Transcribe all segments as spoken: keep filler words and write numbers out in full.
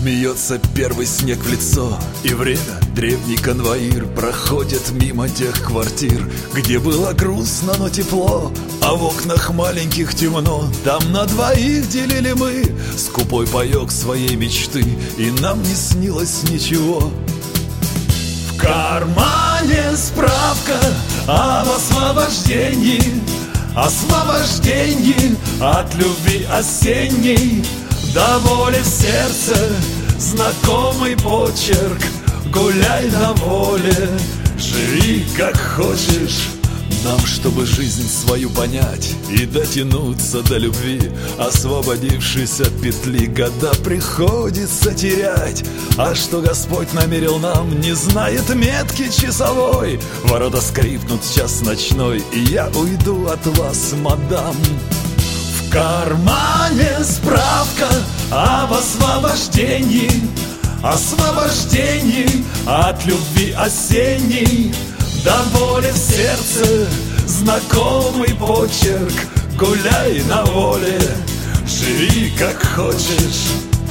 Смеется первый снег в лицо, и время древний конвоир проходит мимо тех квартир, где было грустно, но тепло, а в окнах маленьких темно. Там на двоих делили мы скупой паёк своей мечты, и нам не снилось ничего. В кармане справка об освобождении, освобождении от любви осенней. До боли в сердце знакомый почерк. Гуляй на воле, живи как хочешь. Нам, чтобы жизнь свою понять и дотянуться до любви, освободившись от петли, года приходится терять. А что Господь намерил нам, не знает метки часовой. Ворота скрипнут в час ночной, и я уйду от вас, мадам. В кармане справка об освобождении, освобождении от любви осенней. До боли в сердце знакомый почерк. Гуляй на воле, живи как хочешь.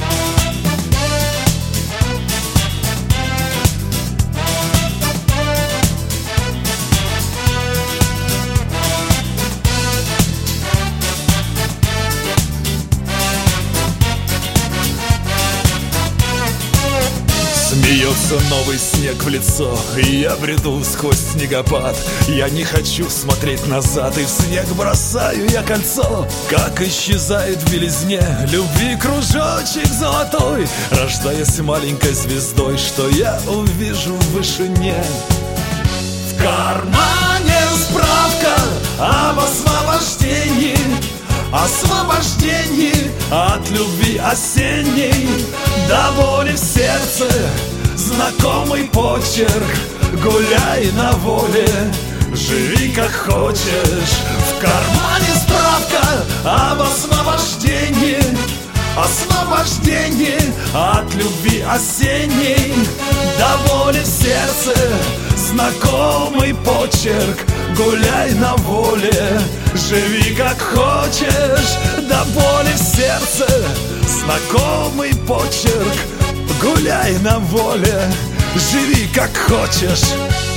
Смеется новый снег в лицо, и я бреду сквозь снегопад. Я не хочу смотреть назад, и в снег бросаю я кольцо. Как исчезает в белизне любви кружочек золотой, рождаясь маленькой звездой, что я увижу в вышине. В кармане справка об освобождении, освобождении от любви осенней. До боли в сердце знакомый почерк. Гуляй на воле, живи как хочешь. В кармане справка об освобождении, освобождении от любви осенней. До боли в сердце знакомый почерк. Гуляй на воле, живи как хочешь. До боли в сердце знакомый почерк. Гуляй на воле, живи как хочешь.